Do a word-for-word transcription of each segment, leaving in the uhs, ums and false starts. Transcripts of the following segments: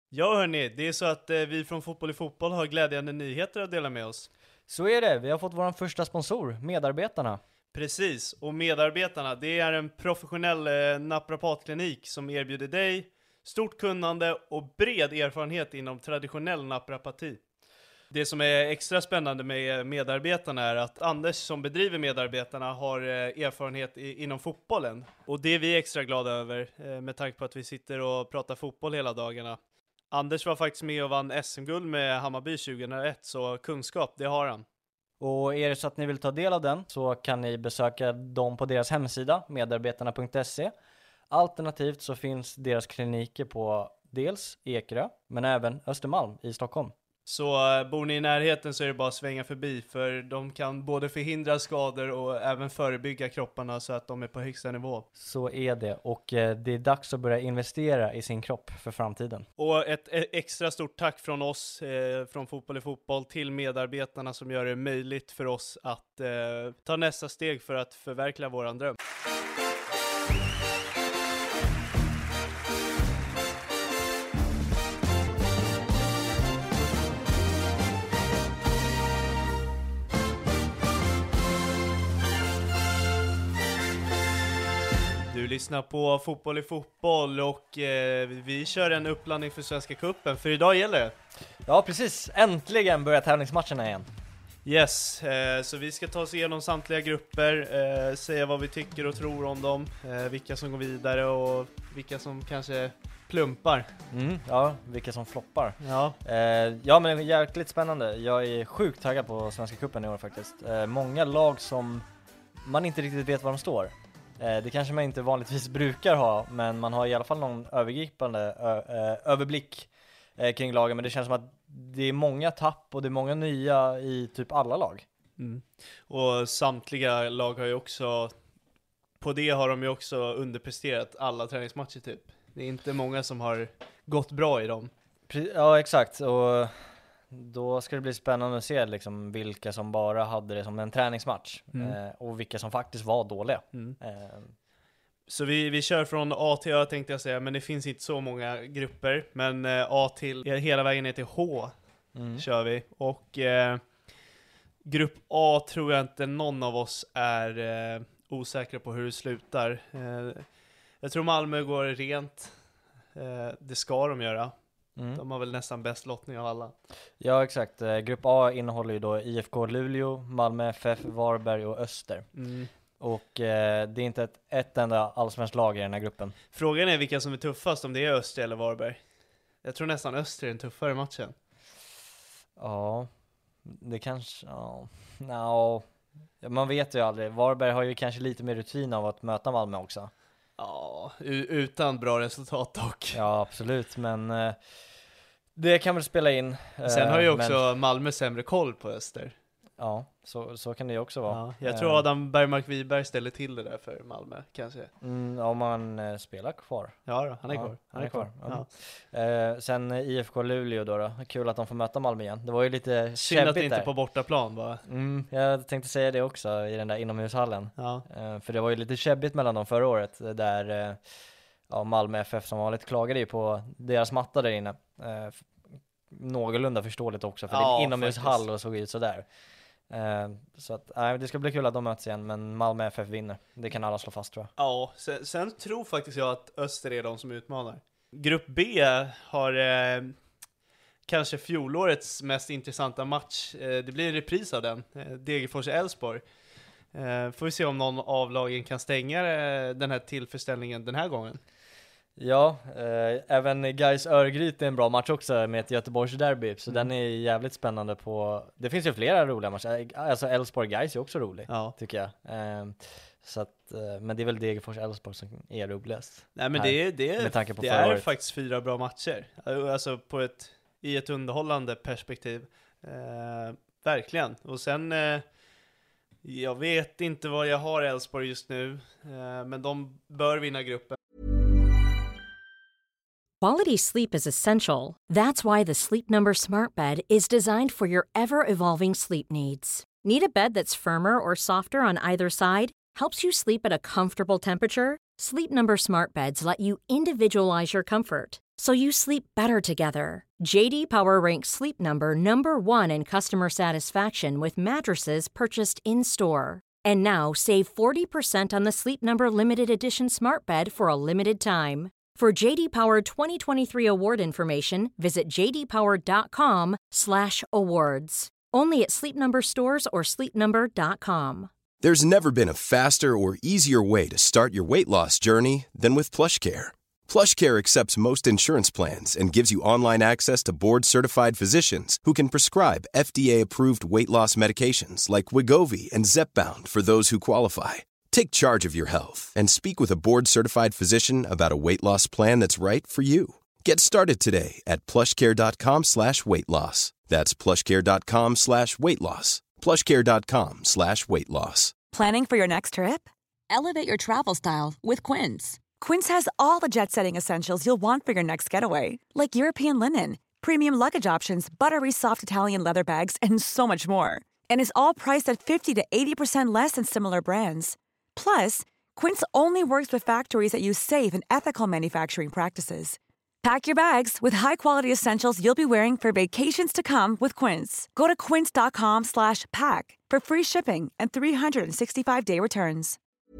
Ja hörni, det är så att eh, vi från Fotboll i Fotboll har glädjande nyheter att dela med oss. Så är det, vi har fått vår första sponsor, Medarbetarna. Precis, och Medarbetarna, det är en professionell eh, naprapatklinik som erbjuder dig stort kunnande och bred erfarenhet inom traditionell naprapati. Det som är extra spännande med Medarbetarna är att Anders som bedriver Medarbetarna har eh, erfarenhet i, inom fotbollen. Och det är vi extra glada över eh, med tanke på att vi sitter och pratar fotboll hela dagarna. Anders var faktiskt med och vann S M-guld med Hammarby tjugohundraett, så kunskap, det har han. Och är det så att ni vill ta del av den så kan ni besöka dem på deras hemsida, medarbetarna punkt se. Alternativt så finns deras kliniker på dels Ekerö, men även Östermalm i Stockholm. Så uh, bor ni i närheten så är det bara att svänga förbi, för de kan både förhindra skador och även förebygga kropparna så att de är på högsta nivå. Så är det, och eh, det är dags att börja investera i sin kropp för framtiden. Och ett, ett extra stort tack från oss, eh, från Fotboll i Fotboll, till Medarbetarna som gör det möjligt för oss att eh, ta nästa steg för att förverkliga våran dröm. Du lyssnar på Fotboll i Fotboll och eh, vi kör en uppladdning för Svenska Cupen, för idag gäller det. Ja, precis. Äntligen börjar tävlingsmatcherna igen. Yes, eh, så vi ska ta oss igenom samtliga grupper, eh, säga vad vi tycker och tror om dem, eh, vilka som går vidare och vilka som kanske plumpar. Mm, ja, vilka som floppar. Ja. Eh, ja, men det är jäkligt spännande. Jag är sjukt taggad på Svenska Cupen i år faktiskt. Eh, många lag som man inte riktigt vet var de står. Eh, det kanske man inte vanligtvis brukar ha, men man har i alla fall någon övergripande ö- ö- överblick eh, kring lagen. Men det känns som att det är många tapp och det är många nya i typ alla lag. Mm. Och samtliga lag har ju också, på det har de ju också underpresterat alla träningsmatcher typ. Det är inte många som har gått bra i dem. Pre- ja, exakt. Och då ska det bli spännande att se liksom vilka som bara hade det som en träningsmatch. Mm. Eh, och vilka som faktiskt var dåliga. Mm. Eh, Så vi, vi kör från A till Ö tänkte jag säga, men det finns inte så många grupper. Men eh, A till, hela vägen ner till H mm. kör vi. Och eh, grupp A tror jag inte någon av oss är eh, osäkra på hur det slutar. Eh, jag tror Malmö går rent. Eh, det ska de göra. Mm. De har väl nästan bäst lottning av alla. Ja, exakt. Eh, Grupp A innehåller ju då I F K Luleå, Malmö F F, Varberg och Öster. Mm. Och eh, det är inte ett, ett enda allsvenskt lag i den här gruppen. Frågan är vilka som är tuffast, om det är Öster eller Varberg. Jag tror nästan Öster är den tuffare matchen. Ja, det kanske... Ja, no. Man vet ju aldrig. Varberg har ju kanske lite mer rutin av att möta Malmö också. Ja, u- utan bra resultat dock. Ja, absolut. Men eh, det kan väl spela in. Eh, Sen har ju också men, Malmö sämre koll på Öster. ja, så, så kan det ju också vara. Ja, jag Eh, tror Adam Bergmark Wiberg ställer till det där för Malmö, kanske. Mm, om man eh, spelar kvar. Ja då, han är Ja, kvar. Han är kvar. Ja. Ja. Eh, sen I F K Luleå då, då. Kul att de får möta Malmö igen. Det var ju lite Synd att det käbbigt inte där. på bortaplan va? Mm, jag tänkte säga det också i den där inomhushallen. Ja. Eh, för det var ju lite käbbigt mellan dem förra året. Där eh, ja, Malmö F F som vanligt klagade ju på deras matta där inne. Eh, f- någorlunda förståeligt också. För Ja, det är en inomhushall faktiskt. och såg ut sådär. Eh, så att, nej, det ska bli kul att de möts igen. Men Malmö F F vinner. Det kan alla slå fast tror jag. Ja, sen, sen tror faktiskt jag att Öster är de som utmanar. Grupp B har eh, kanske fjolårets mest intressanta match. Eh, det blir en repris av den. Eh, Degerfors-Elfsborg. Eh, får vi se om någon av lagen kan stänga eh, den här tillförställningen den här gången. Ja, eh, även Gais Örgryte är en bra match också med ett Göteborgs derby. Så Mm. den är jävligt spännande på... Det finns ju flera roliga matcher. Alltså Elfsborg Gais är också rolig, Ja. tycker jag. Eh, så att, eh, men det är väl Degerfors Elfsborg som är roligast. Nej men här, det, är- det, är- med tanke på det förra är året. faktiskt fyra bra matcher. Alltså på ett, i ett underhållande perspektiv. Eh, verkligen. Och sen, eh, jag vet inte vad jag har Elfsborg just nu. Eh, men de bör vinna gruppen. Quality sleep is essential. That's why the Sleep Number Smart Bed is designed for your ever-evolving sleep needs. Need a bed that's firmer or softer on either side? Helps you sleep at a comfortable temperature? Sleep Number Smart Beds let you individualize your comfort so you sleep better together. J D Power ranks Sleep Number number one in customer satisfaction with mattresses purchased in-store. And now save forty percent on the Sleep Number limited edition smart bed for a limited time. For J D Power twenty twenty-three award information, visit j d power dot com slash awards. Only at Sleep Number stores or sleep number dot com. There's never been a faster or easier way to start your weight loss journey than with PlushCare. PlushCare accepts most insurance plans and gives you online access to board-certified physicians who can prescribe F D A-approved weight loss medications like Wegovy and Zepbound for those who qualify. Take charge of your health and speak with a board-certified physician about a weight loss plan that's right for you. Get started today at plushcare.com slash weight loss. That's plushcare.com slash weight loss. plushcare.com slash weight loss. Planning for your next trip? Elevate your travel style with Quince. Quince has all the jet-setting essentials you'll want for your next getaway, like European linen, premium luggage options, buttery soft Italian leather bags, and so much more. And is all priced at fifty to eighty percent less than similar brands. Plus, Quince only works with factories that use safe and ethical manufacturing practices. Pack your bags with high-quality essentials you'll be wearing for vacations to come with Quince. Go to quince.com slash pack for free shipping and three sixty-five day returns.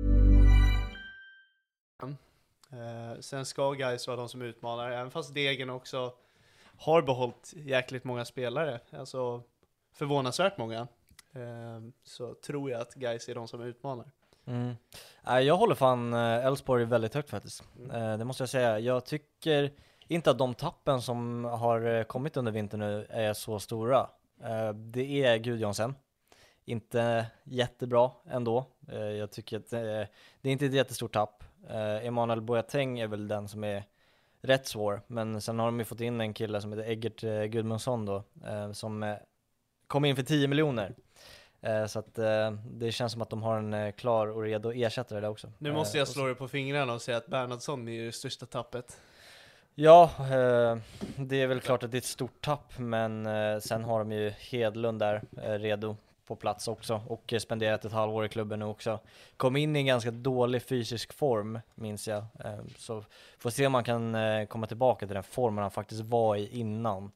Uh, sen ska guys vara de som utmanar, även fast Degen också har behållit jäkligt många spelare, alltså förvånansvärt många, uh, så tror jag att guys är de som utmanar. Mm. Uh, jag håller fan uh, Elfsborg väldigt högt faktiskt, mm. uh, det måste jag säga. Jag tycker inte att de tappen som har uh, kommit under vintern nu är så stora. Uh, det är Gudjonsen, inte jättebra ändå. Uh, jag tycker att uh, det är inte ett jättestort tapp. Uh, Emanuel Boateng är väl den som är rätt svår, men sen har de ju fått in en kille som heter Eggert uh, Gudmundsson då, uh, som uh, kom in för tio miljoner. Uh, så att uh, det känns som att de har en uh, klar och redo ersättare där också. Nu måste jag uh, slå dig på fingrarna och säga att Bernhardsson är ju det största tappet. Ja, uh, det är väl klart att det är ett stort tapp, men uh, sen har de ju Hedlund där uh, redo på plats också, och spenderat ett halvår i klubben nu också. Kom in i en ganska dålig fysisk form, minns jag. Så får se om man kan komma tillbaka till den formen han faktiskt var i innan.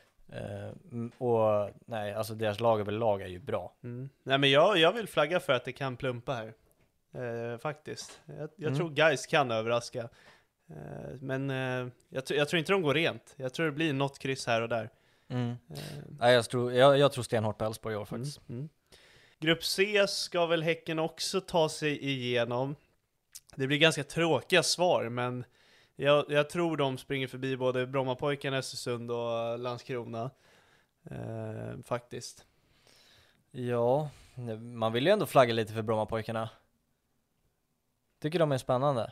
Och nej, alltså deras lag överlag är ju bra. Mm. Nej, men jag, jag vill flagga för att det kan plumpa här. Eh, faktiskt. Jag, jag Mm. tror guys kan överraska. Eh, men eh, jag, jag tror inte de går rent. Jag tror det blir något kryss här och där. Mm. Eh. Nej, jag, tror, jag, jag tror stenhårt på Elfsborg i år faktiskt. Mm. Mm. Grupp C ska väl Häcken också ta sig igenom. Det blir ganska tråkiga svar, men jag, jag tror de springer förbi både Brommapojkarna, Östersund och Landskrona. Eh, faktiskt. Ja, man vill ju ändå flagga lite för Brommapojkarna. Tycker de är spännande.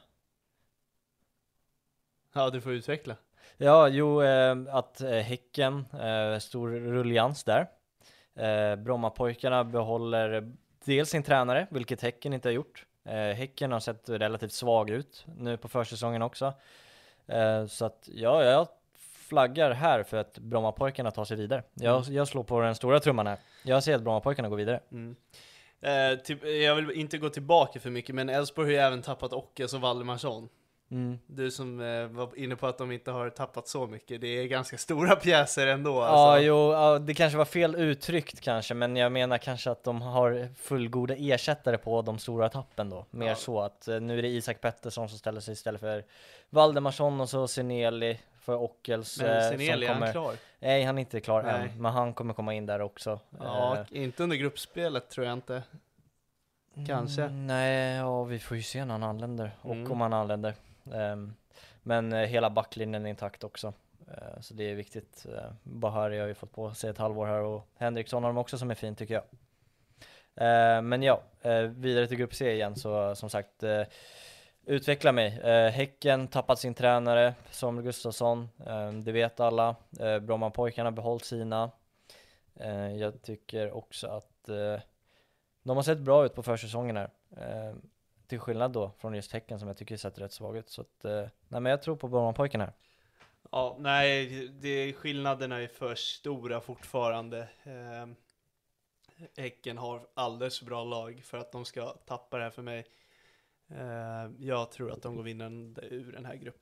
Ja, du får utveckla. Ja, jo, eh, att eh, Häcken, eh, stor rullians där. Eh, Brommapojkarna behåller dels sin tränare, vilket Häcken inte har gjort. Eh, Häcken har sett relativt svag ut nu på försäsongen också. Eh, så att ja, jag flaggar här för att Brommapojkarna tar sig vidare. Jag, jag slår på den stora trumman här. Jag ser att Brommapojkarna går vidare. Mm. Eh, typ, jag vill inte gå tillbaka för mycket, men Elfsborg har ju även tappat Ockes och Valdemarsson. Mm. Du som eh, var inne på att de inte har tappat så mycket. Det är ganska stora pjäser ändå. Ja, alltså. jo, ja, det kanske var fel uttryckt kanske, men jag menar kanske att de har fullgoda ersättare på de stora tappen då. Mer Ja. så att eh, nu är det Isak Pettersson som ställer sig istället för Valdemarsson, och så Seneli för Ockels. Men eh, Seneli, som är kommer... han klar? Nej, han är inte klar Nej. än, men han kommer komma in där också. Ja, Eh, inte under gruppspelet tror jag inte. Kanske. Mm, nej, ja, vi får ju se när han anländer, och Mm. om han anländer. Um, men uh, hela backlinjen är intakt också. Uh, så det är viktigt. Uh, Bahari har ju fått på sig ett halvår här, och Henriksson har de också som är fin tycker jag. Uh, men ja, uh, vidare till grupp C igen, så som sagt, uh, utveckla mig. Uh, Häcken tappat sin tränare, Samuel Gustafsson. Uh, det vet alla. Uh, Brommapojkarna behållit sina. Uh, jag tycker också att uh, de har sett bra ut på försäsongen här. Uh, till skillnad då från just Häcken som jag tycker sett rätt svag ut. Så att, uh, nej, men jag tror på Brommapojkarna här. Ja, nej, det, skillnaderna är för stora fortfarande. Eh, Häcken har alldeles för bra lag för att de ska tappa det här för mig. Eh, jag tror att de går vinnande ur den här gruppen.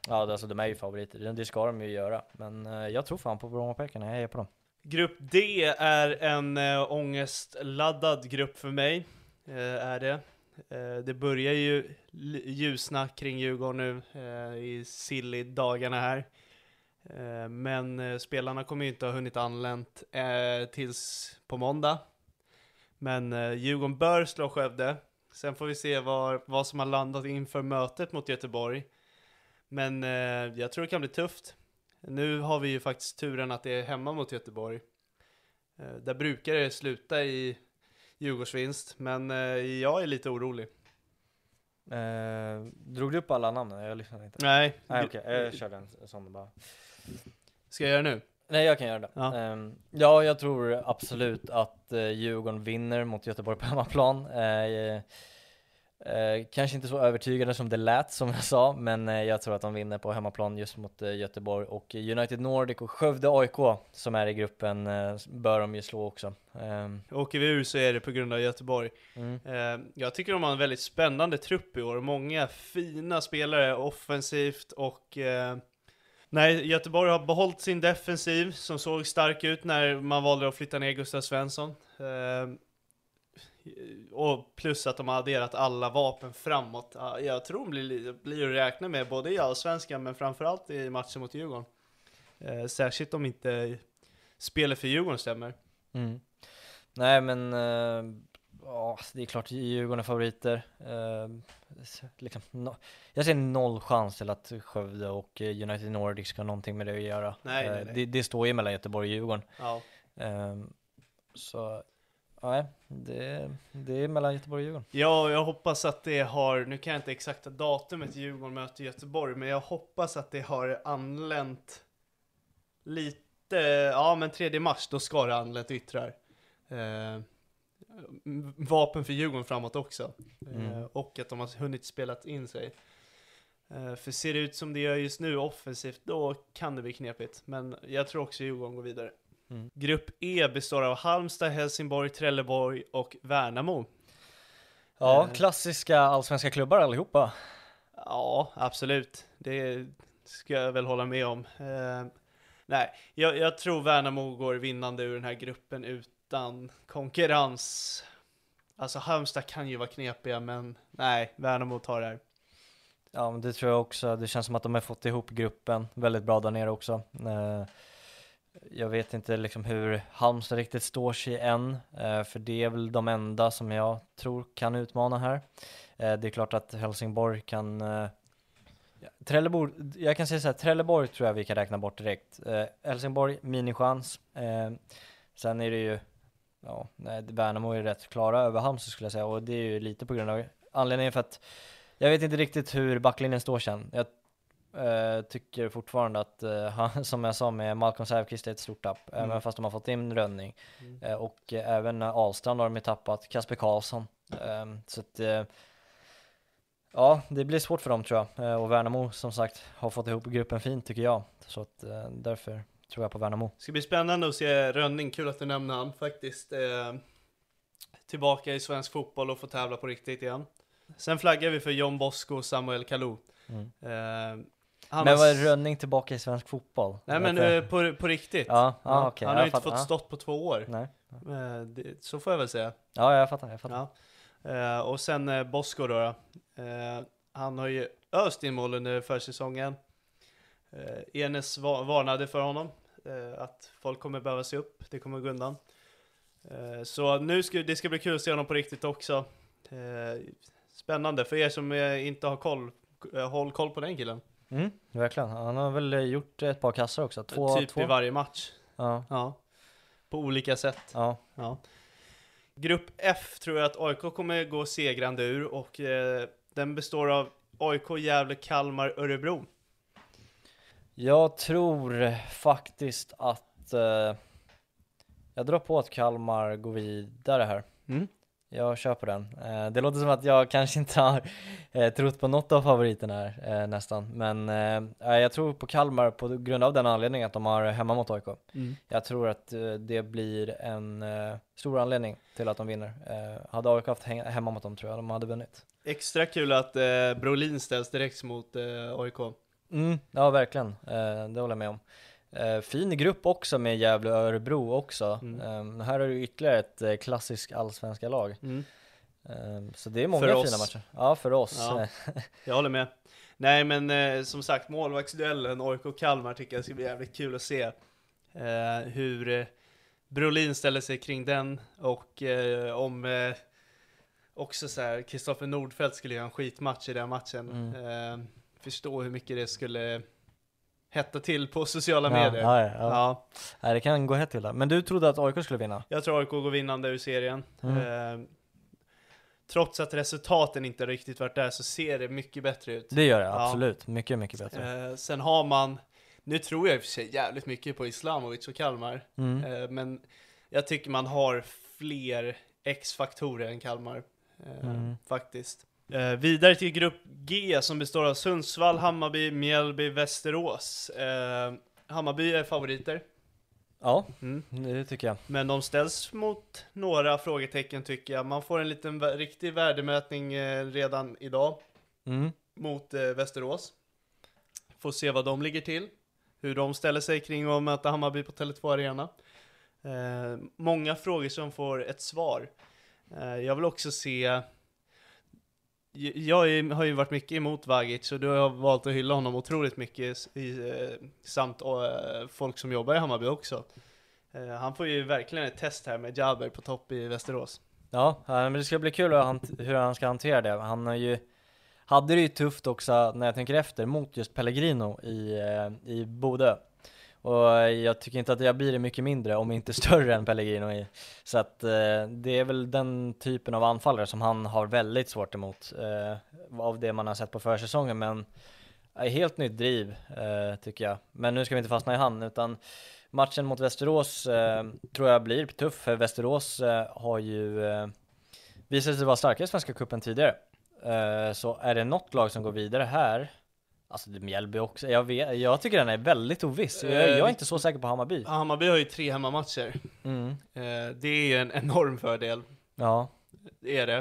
Ja, alltså de är ju favoriter, det ska de ju göra. Men eh, jag tror fan på Brommapojkarna, jag är på dem. Grupp D är en äh, ångestladdad grupp för mig, äh, är det. Äh, det börjar ju ljusna kring Djurgården nu äh, i silly-dagarna här. Äh, men äh, spelarna kommer ju inte ha hunnit anlänt äh, tills på måndag. Men äh, Djurgården bör slå Skövde. Sen får vi se vad, vad som har landat inför mötet mot Göteborg. Men äh, jag tror det kan bli tufft. Nu har vi ju faktiskt turen att det är hemma mot Göteborg. Eh, där brukar det sluta i Djurgårdsvinst, men eh, jag är lite orolig. Eh, drog du upp alla namn? Jag lyssnade inte. Nej. Nej okej, okay. jag körde en sån bara. Ska jag göra det nu? Nej, jag kan göra det. Ja, um, ja jag tror absolut att uh, Djurgården vinner mot Göteborg på hemmaplan. Uh, Uh, kanske inte så övertygande som det lät som jag sa, men uh, jag tror att de vinner på hemmaplan just mot uh, Göteborg. Och United Nordic och Skövde A I K som är i gruppen uh, bör de ju slå också. um, Åker vi ur så är det på grund av Göteborg. mm. eh, Jag tycker de har en väldigt spännande trupp i år. Många fina spelare offensivt. Och eh, nej, Göteborg har behållit sin defensiv som såg stark ut när man valde att flytta ner Gustav Svensson. eh, Och plus att de har adderat alla vapen framåt. Jag tror de blir, blir att räkna med både i allsvenskan men framförallt i matchen mot Djurgården. Eh, särskilt om inte spelet för Djurgården stämmer. Mm. Nej men uh, åh, det är klart Djurgården är favoriter. uh, liksom, no, Jag ser noll chans till att Skövde och United Nordic ska ha någonting med det att göra. Nej, nej, uh, nej. Det, det står ju mellan Göteborg och Djurgården. Ja. uh, Så nej, det, det är mellan Göteborg och Djurgården. Ja, jag hoppas att det har, nu kan jag inte exakta datumet Djurgården möter Göteborg, men jag hoppas att det har anlänt lite, ja men tredje mars, då ska det anlänt yttrar. Eh, vapen för Djurgården framåt också. Mm. Eh, och att de har hunnit spelat in sig. Eh, för ser det ut som det gör just nu offensivt, då kan det bli knepigt. Men jag tror också Djurgården går vidare. Mm. Grupp E består av Halmstad, Helsingborg, Trelleborg och Värnamo. Ja, Eh. klassiska allsvenska klubbar allihopa. Ja, absolut. Det ska jag väl hålla med om. Eh, nej, jag, jag tror Värnamo går vinnande ur den här gruppen utan konkurrens. Alltså Halmstad kan ju vara knepiga, men nej, Värnamo tar det här. Ja, men det tror jag också. Det känns som att de har fått ihop gruppen väldigt bra där nere också. Eh, jag vet inte liksom hur Halmstad riktigt står sig än, eh, för det är väl de enda som jag tror kan utmana här. Eh, det är klart att Helsingborg kan... Eh, Trelleborg, jag kan säga så här, Trelleborg tror jag vi kan räkna bort direkt. Eh, Helsingborg, minichans. Eh, sen är det ju... Ja, nej, Värnamo är rätt klara över Halmstad skulle jag säga, och det är ju lite på grund av anledningen för att jag vet inte riktigt hur backlinjen står sen. Jag uh, tycker fortfarande att, uh, han, som jag sa med Malcolm Säfqvist, är ett stort tapp, mm. även fast de har fått in Rönning. Mm. Uh, och uh, även uh, Ahlstrand har de tappat, Kasper Karlsson. Uh, så att, uh, ja, det blir svårt för dem tror jag. Uh, och Värnamo som sagt har fått ihop gruppen fint tycker jag. Så att uh, därför tror jag på Värnamo. Det ska bli spännande att se Rönning, kul att du nämner han faktiskt. Eh, tillbaka i svensk fotboll och få tävla på riktigt igen. Sen flaggar vi för John Bosko och Samuel Kalou. Mm. Eh, men var är Rönning tillbaka i svensk fotboll? Nej men eh, på, på riktigt. Ja, ja, ah, okay. Han har ju inte inte fått stått på två år. Nej. Eh, det, så får jag väl säga. Ja, jag fattar. Jag fattar. Ja. Eh, och sen eh, Bosko då. då. Eh, han har ju öst in mål under försäsongen. Eh, Enes var- varnade för honom. Eh, att folk kommer behöva se upp. Det kommer gå undan. Eh, så nu ska det ska bli kul att se honom på riktigt också. Eh, spännande för er som eh, inte har koll. Eh, håll koll på den killen. Mm, verkligen. Han har väl gjort ett par kassar också. Två, typ två. i varje match. Ja. Ja. På olika sätt. Ja. Ja. Grupp F tror jag att A I K kommer gå segrande ur. Och eh, den består av A I K, Gävle, Kalmar, Örebro. Jag tror faktiskt att eh, jag drar på att Kalmar går vidare här. Mm. Jag köper den. Eh, det låter som att jag kanske inte har eh, trott på något av favoriterna här eh, nästan. Men eh, jag tror på Kalmar på grund av den anledningen att de har hemma mot A I K. Mm. Jag tror att eh, det blir en eh, stor anledning till att de vinner. Eh, hade A I K haft he- hemma mot dem tror jag de hade vunnit. Extra kul att eh, Brolin ställs direkt mot eh, A I K. Mm, ja, verkligen. Eh, det håller jag med om. Eh, fin grupp också med Gävle och Örebro också. Mm. Eh, här har du ytterligare ett eh, klassiskt allsvenska lag. Mm. Eh, så det är många För fina oss. matcher. Ja, för oss. Ja, jag håller med. Nej, men eh, som sagt, målvaktsduellen A I K Kalmar tycker jag ska bli jävligt kul att se. Eh, hur eh, Brolin ställer sig kring den, och eh, om eh, också så här, Kristoffer Nordfeldt skulle göra en skitmatch i den matchen. Mm. Eh, förstå hur mycket det skulle hetta till på sociala Ja, medier. ja, ja, ja. Ja. Nej, det kan gå hett till där. Men du trodde att A I K skulle vinna? Jag tror A I K går vinnande ur serien. Mm. Eh, trots att resultaten inte riktigt varit där så ser det mycket bättre ut. Det gör det, Ja. absolut. Mycket, mycket bättre. Eh, sen har man, nu tror jag i och för sig jävligt mycket på Islamovic och Kalmar. Mm. Eh, men jag tycker man har fler X-faktorer än Kalmar. Eh, Mm. Faktiskt. Eh, vidare till grupp G som består av Sundsvall, Hammarby, Mjällby, Västerås. Eh, Hammarby är favoriter. Ja, Mm. det tycker jag. Men de ställs mot några frågetecken tycker jag. Man får en liten vä- riktig värdemätning eh, redan idag Mm. mot eh, Västerås. Får se vad de ligger till. Hur de ställer sig kring att möta Hammarby på Tele två Arena. Eh, många frågor som får ett svar. Eh, jag vill också se... J- Jag är, har ju varit mycket emot Vagic, och då har jag valt att hylla honom otroligt mycket i, eh, samt eh, folk som jobbar i Hammarby också. Eh, han får ju verkligen ett test här med Jaber på topp i Västerås. Ja, eh, men det ska bli kul att han, hur han ska hantera det. Han har ju, hade det ju tufft också när jag tänker efter mot just Pellegrino i, eh, i Bodö. Och jag tycker inte att jag blir det mycket mindre, om inte större än Pellegrino i. Så att eh, det är väl den typen av anfallare som han har väldigt svårt emot eh, av det man har sett på försäsongen. Men eh, helt nytt driv eh, tycker jag. Men nu ska vi inte fastna i han, utan matchen mot Västerås eh, tror jag blir tuff. För Västerås eh, har ju eh, visat sig vara starkare i Svenska cupen tidigare. Eh, så är det något lag som går vidare här, alltså det Mjällby också, jag, vet, jag tycker den är väldigt oviss. Jag, jag är inte så säker på Hammarby. Hammarby har ju tre hemmamatcher. Mm. Eh, det är ju en enorm fördel. Ja. Det är det.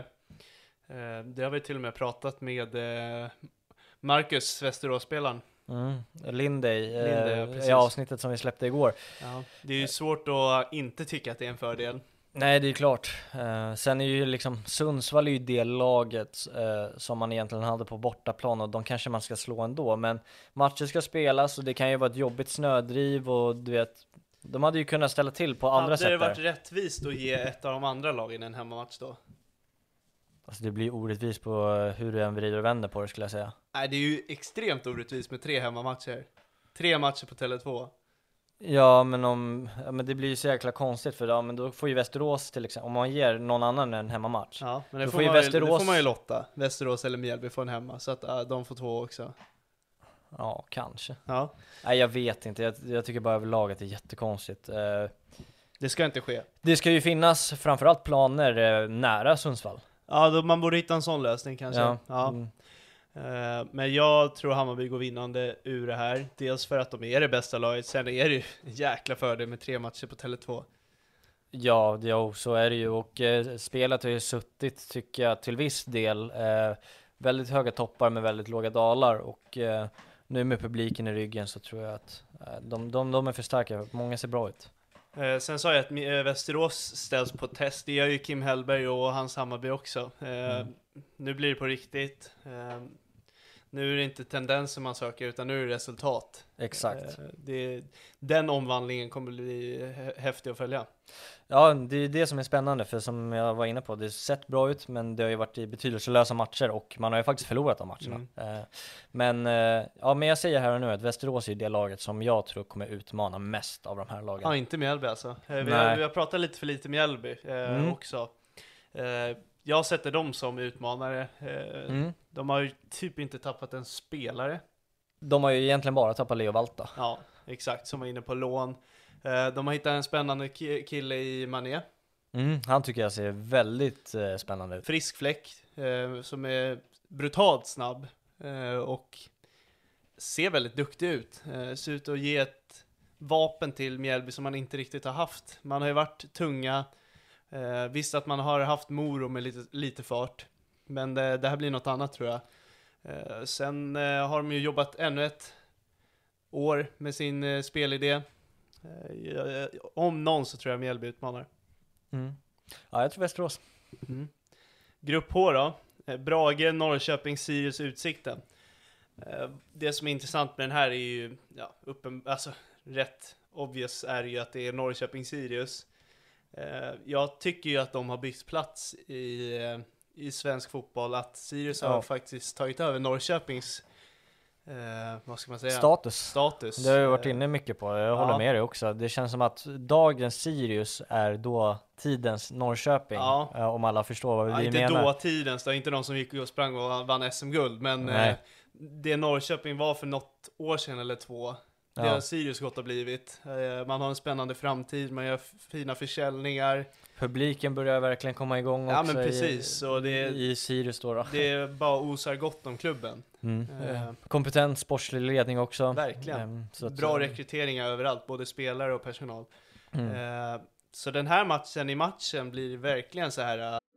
Eh, det har vi till och med pratat med eh, Marcus, Västerås-spelaren. Mm. Linday, Linday, ja, eh, precis. i avsnittet som vi släppte igår. Ja. Det är ju svårt att inte tycka att det är en fördel. Nej, det är klart. Eh, sen är ju liksom Sundsvall är ju det laget eh, som man egentligen hade på bortaplan, och de kanske man ska slå ändå. Men matcher ska spelas och det kan ju vara ett jobbigt snödriv, och du vet, de hade ju kunnat ställa till på andra sätt Hade det där. varit rättvist att ge ett av de andra lagen en hemmamatch då? Alltså det blir orättvist på hur du än vrider och vänder på det, skulle jag säga. Nej, det är ju extremt orättvist med tre hemmamatcher. Tre matcher på Tele två. Ja, men om ja, men det blir ju så jäkla konstigt, för ja, men då får ju Västerås till exempel, om man ger någon annan en hemmamatch. Ja, men det Då får, får ju man, ju, Västerås- det får man ju lotta. Västerås eller Mjällby får en hemma, så att uh, de får två också. Ja, kanske. Ja, Nej, jag vet inte. Jag, jag tycker bara överlag att det är jättekonstigt. Eh, det ska inte ske. det ska ju finnas framförallt planer eh, nära Sundsvall. Ja, då, man borde hitta en sån lösning kanske. Ja. Ja. Mm. Eh, men jag tror Hammarby går vinnande ur det här. Dels för att de är det bästa laget. Sen är det ju en jäkla fördel med tre matcher på Tele två. Ja, jo, så är det ju. Och eh, spelet har ju suttit, tycker jag, till viss del. Eh, väldigt höga toppar med väldigt låga dalar. Och eh, nu med publiken i ryggen så tror jag att eh, de, de, de är för starka. Många ser bra ut. Eh, sen sa jag att eh, Västerås ställs på test. Det gör ju Kim Hellberg och hans Hammarby också. Eh, Mm. Nu blir det på riktigt. Eh, nu är det inte tendenser man söker, utan nu är det resultat. Exakt. Eh, det, den omvandlingen kommer bli hä- häftig att följa. Ja, det är det som är spännande, för som jag var inne på, det har sett bra ut, men det har ju varit i betydelselösa matcher och man har ju faktiskt förlorat de matcherna. Mm. Eh, men, eh, ja, men jag säger här och nu att Västerås är det laget som jag tror kommer utmana mest av de här lagen. Ja, inte Mjällby alltså. Eh, vi, Nej. har, vi har pratat lite för lite Mjällby eh, Mm. också. Eh, jag sätter dem som utmanare. Eh, Mm. De har ju typ inte tappat en spelare. De har ju egentligen bara tappat Leo Valta. Ja, exakt, som var inne på lån. Eh, de har hittat en spännande ki- kille i Mané. Mm, han tycker jag ser väldigt eh, spännande ut. Frisk fläck, eh, som är brutalt snabb. Eh, och ser väldigt duktig ut. Eh, ser ut att ge ett vapen till Mjällby som man inte riktigt har haft. Man har ju varit tunga. Eh, visst att man har haft Moro med lite, lite fart. Men det, det här blir något annat tror jag. Eh, sen eh, har de ju jobbat ännu ett år med sin eh, spelidé. Eh, om någon så tror jag Mjällby utmanar. Mm. Ja, jag tror Västerås. Mm. Grupp H då. Eh, Brage, Norrköping, Sirius, Utsikten. Eh, det som är intressant med den här är ju, ja, uppen, alltså rätt obvious är ju att det är Norrköping, Sirius. Eh, jag tycker ju att de har byggt plats i, eh, i svensk fotboll, att Sirius Ja. har faktiskt tagit över Norrköpings eh, vad ska man säga? Status. Status. Det har jag varit Eh, inne mycket på, jag ja. håller med dig också. Det känns som att dagens Sirius är då tidens Norrköping, Ja. eh, om alla förstår vad Ja, vi inte menar. dåtidens, det är inte de som gick och sprang och vann S M-guld, men Nej. eh, det Norrköping var för något år sedan eller två, det Ja. har Sirius gått och blivit. Eh, man har en spännande framtid, man gör f- fina försäljningar. Publiken börjar verkligen komma igång Ja, också men precis, i, och det- i Sirius då. då. Det är bara osar gott om klubben. Mm. Eh. Eh, Kompetent sportslig ledning också. Verkligen. Ehm, så att, Bra eh, rekryteringar överallt, både spelare och personal. mm. Eh, så den här matchen i matchen blir verkligen så här. eh,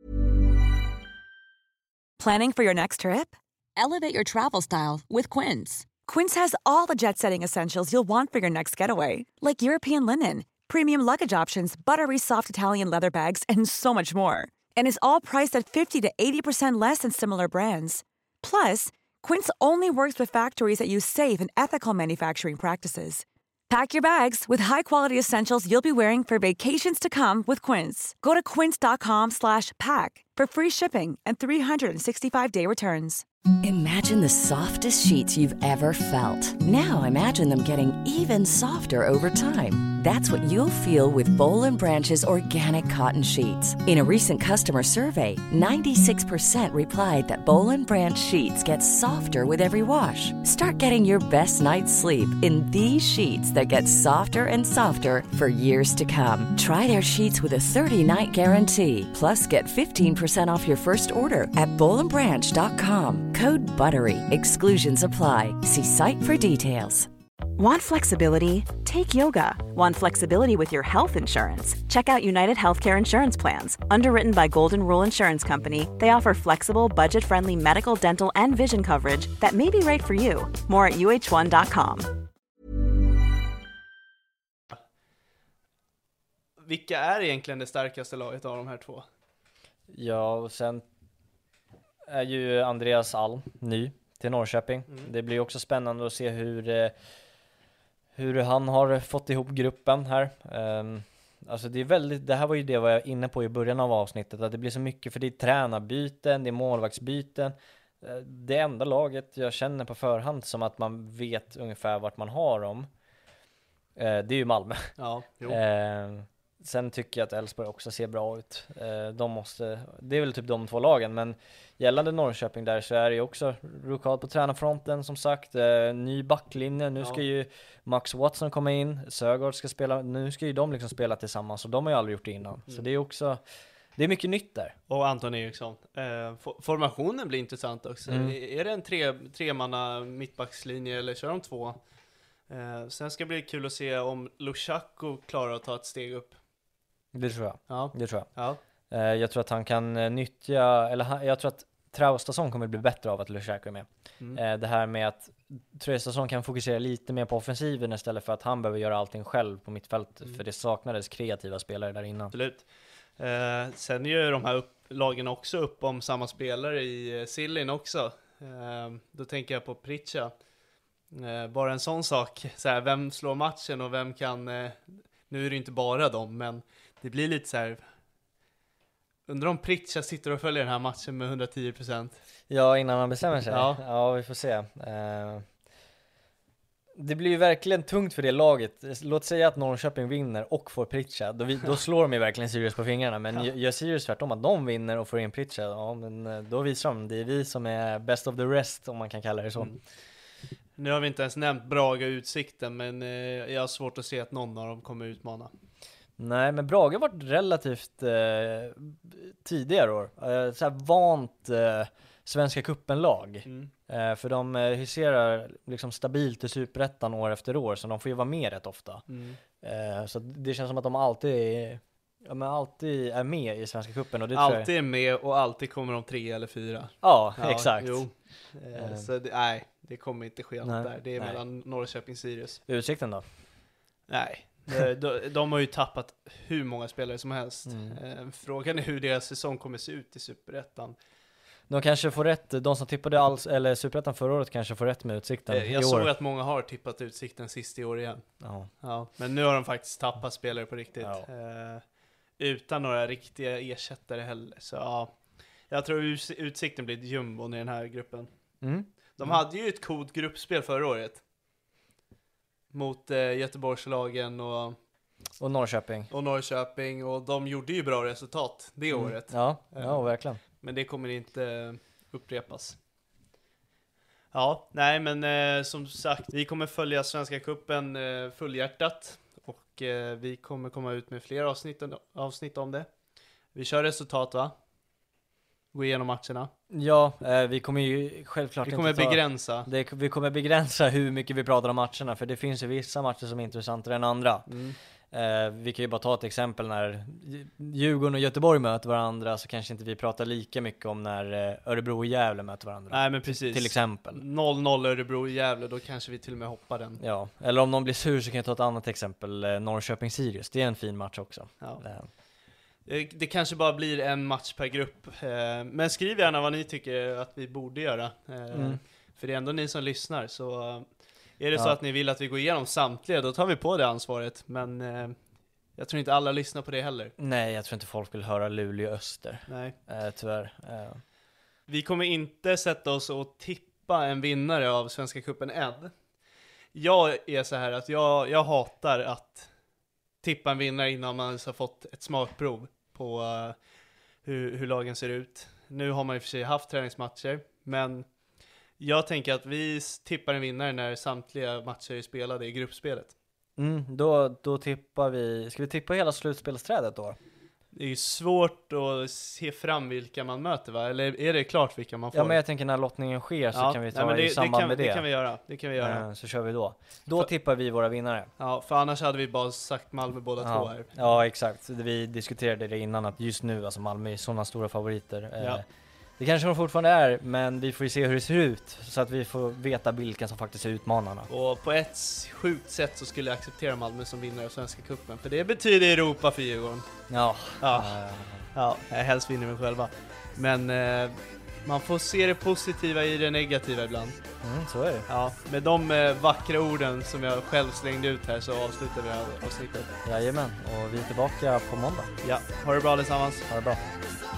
Planning for your next trip? Elevate your travel style with Quince. Quince has all the jet-setting essentials you'll want for your next getaway, like European linen, premium luggage options, buttery soft Italian leather bags, and so much more. And is all priced at fifty to eighty percent less than similar brands. Plus, Quince only works with factories that use safe and ethical manufacturing practices. Pack your bags with high-quality essentials you'll be wearing for vacations to come with Quince. Go to quince.com slash pack for free shipping and three sixty-five day returns. Imagine the softest sheets you've ever felt. Now imagine them getting even softer over time. That's what you'll feel with Bowl and Branch's organic cotton sheets. In a recent customer survey, ninety-six percent replied that Bowl and Branch sheets get softer with every wash. Start getting your best night's sleep in these sheets that get softer and softer for years to come. Try their sheets with a thirty-night guarantee. Plus, get fifteen percent off your first order at bowl and branch dot com. Code BUTTERY. Exclusions apply. See site for details. Want flexibility? Take yoga. Want flexibility with your health insurance? Check out United Healthcare Insurance Plans. Underwritten by Golden Rule Insurance Company, they offer flexible, budget-friendly medical, dental, and vision coverage that may be right for you. More at u h one dot com. Vilka är egentligen det starkaste laget av de här två? Ja, och sen är ju Andreas Alm ny till Norrköping. Mm. Det blir också spännande att se hur, eh, hur han har fått ihop gruppen här. Um, alltså det är väldigt, det här var ju det var jag inne på i början av avsnittet, att det blir så mycket, för det är tränarbyten, det är målvaktsbyten. Eh, Det enda laget jag känner på förhand som att man vet ungefär vart man har dem, eh, det är ju Malmö. Ja, jo. Eh, sen tycker jag att Elfsborg också ser bra ut. Eh, de måste, det är väl typ de två lagen, men gällande Norrköping där så är det ju också rokad på tränarfronten som sagt. Eh, ny backlinje, nu Ja. ska ju Max Watson komma in, Sögaard ska spela, nu ska ju de liksom spela tillsammans, och de har ju aldrig gjort det innan. Så Mm. det är också, det är mycket nytt där. Och Anton Eriksson. Eh, for- formationen blir intressant också. Mm. Är är det en tre, tremanna mittbackslinje eller kör de två? Eh, sen ska det bli kul att se om Lushaku klarar att ta ett steg upp. Det tror jag, Ja, det tror jag. ja. Eh, jag tror att han kan eh, nyttja, eller han, jag tror att Traustason kommer bli bättre av att Lushaku är med. Mm. Eh, det här med att Traustason kan fokusera lite mer på offensiven istället för att han behöver göra allting själv på mittfältet, Mm. för det saknades kreativa spelare där innan. Absolut. Eh, sen gör de här upp, lagen också upp om samma spelare i eh, Sillin också. Eh, då tänker jag på Pritcha. Eh, bara en sån sak. Så här, vem slår matchen och vem kan... Eh, nu är det inte bara dem, men det blir lite så här... Undrar om Pritcha sitter och följer den här matchen med hundratio procent. Ja, innan han bestämmer sig. Ja. Ja, vi får se. Eh, det blir ju verkligen tungt för det laget. Låt säga att Norrköping vinner och får Pritcha. Då, vi, då slår de ju verkligen Sirius på fingrarna. Men Ja. ja. gör Sirius tvärtom, att de vinner och får in Pritcha, ja, men eh, då visar de, det är vi som är best of the rest, om man kan kalla det så. Mm. Nu har vi inte ens nämnt Braga och Utsikten, men eh, jag har svårt att se att någon av dem kommer utmana. Nej, men Brage har varit relativt eh, tidigare år. Eh, så här vant eh, Svenska cupen-lag. Mm. Eh, för de eh, huserar liksom stabilt i Superettan år efter år, så de får ju vara med rätt ofta. Mm. Eh, så det känns som att de alltid är Ja, men alltid är med i Svenska cupen och det Alltid tror jag... är med och alltid kommer de tre eller fyra. Ja, Ja, exakt. Jo. Eh, så det, nej, det kommer inte ske Nej, något där. Det är nej. mellan Norrköping och Sirius. Utsikten då? Nej, de, de, de har ju tappat hur många spelare som helst. Mm. Eh, frågan är hur deras säsong kommer se ut i Superettan. De kanske får rätt, de som tippade alls, eller Superettan förra året kanske får rätt med Utsikten Eh, jag i såg år. att många har tippat Utsikten sist i år igen. Ja. Ja, men nu har de faktiskt tappat spelare på riktigt. Ja. Eh, utan några riktiga ersättare heller. Så ja, jag tror Uts- Utsikten blir ett jumbo i den här gruppen. Mm. De hade ju ett coolt gruppspel förra året. Mot eh, Göteborgslagen och, Och Norrköping. och Norrköping. Och de gjorde ju bra resultat det Mm. året. Ja, ja, verkligen. Men det kommer inte upprepas. Ja, nej men eh, som sagt, vi kommer följa Svenska cupen eh, fullhjärtat. Och eh, vi kommer komma ut med fler avsnitt, avsnitt om det. Vi kör resultat, va? Gå igenom matcherna. Ja, eh, vi kommer ju självklart Vi kommer inte ta... begränsa. Det, vi kommer begränsa hur mycket vi pratar om matcherna, för det finns ju vissa matcher som är intressantare än andra. Mm. Eh, vi kan ju bara ta ett exempel när Djurgården och Göteborg möter varandra, så kanske inte vi pratar lika mycket om när eh, Örebro och Gävle möter varandra. Nej men precis. Till exempel. noll noll Örebro i Gävle, då kanske vi till och med hoppar den. Ja, eller om någon blir sur så kan jag ta ett annat exempel, eh, Norrköping-Sirius. Det är en fin match också. Ja. Eh, Det, det kanske bara blir en match per grupp. Eh, men skriv gärna vad ni tycker att vi borde göra. Eh, Mm. För det är ändå ni som lyssnar. Så eh, är det så Ja. att ni vill att vi går igenom samtliga, då tar vi på det ansvaret. Men eh, jag tror inte alla lyssnar på det heller. nej, jag tror inte folk vill höra Luleå-Öster, Nej. eh, tyvärr. Eh, Vi kommer inte sätta oss och tippa en vinnare av Svenska cupen än. Jag är så här att jag, jag hatar att tippa en vinnare innan man har fått ett smakprov på uh, hur, hur lagen ser ut. Nu har man i och för sig haft träningsmatcher, men jag tänker att vi tippar en vinnare när samtliga matcher är spelade i gruppspelet. mm, då, då tippar vi, ska vi tippa hela slutspelsträdet då? Det är ju svårt att se fram vilka man möter, va? Eller är det klart vilka man får? Ja, men jag tänker när lottningen sker så Ja, kan vi nej, ta men det, i samband det kan, med det. Det kan vi göra. Det kan vi göra. Eh, så kör vi då. Då För- tippar vi våra vinnare. Ja, för annars hade vi bara sagt Malmö båda två Ja, här. ja, exakt. Vi diskuterade det innan att just nu, alltså Malmö är sådana stora favoriter. Eh, Ja. Det kanske de fortfarande är, men vi får ju se hur det ser ut så att vi får veta vilka som faktiskt är utmanarna. Och på ett sjukt sätt så skulle jag acceptera Malmö som vinnare av Svenska cupen. För det betyder Europa för Djurgården. Ja. Ja, Eh, ja jag helst vinner vi själva. Men eh, man får se det positiva i det negativa ibland. mm, så är det. Ja, med de eh, vackra orden som jag själv slängde ut här så avslutar vi avsnittet. Jajamän, och vi är tillbaka på måndag. Ja, ha det bra allesammans. Ha det bra.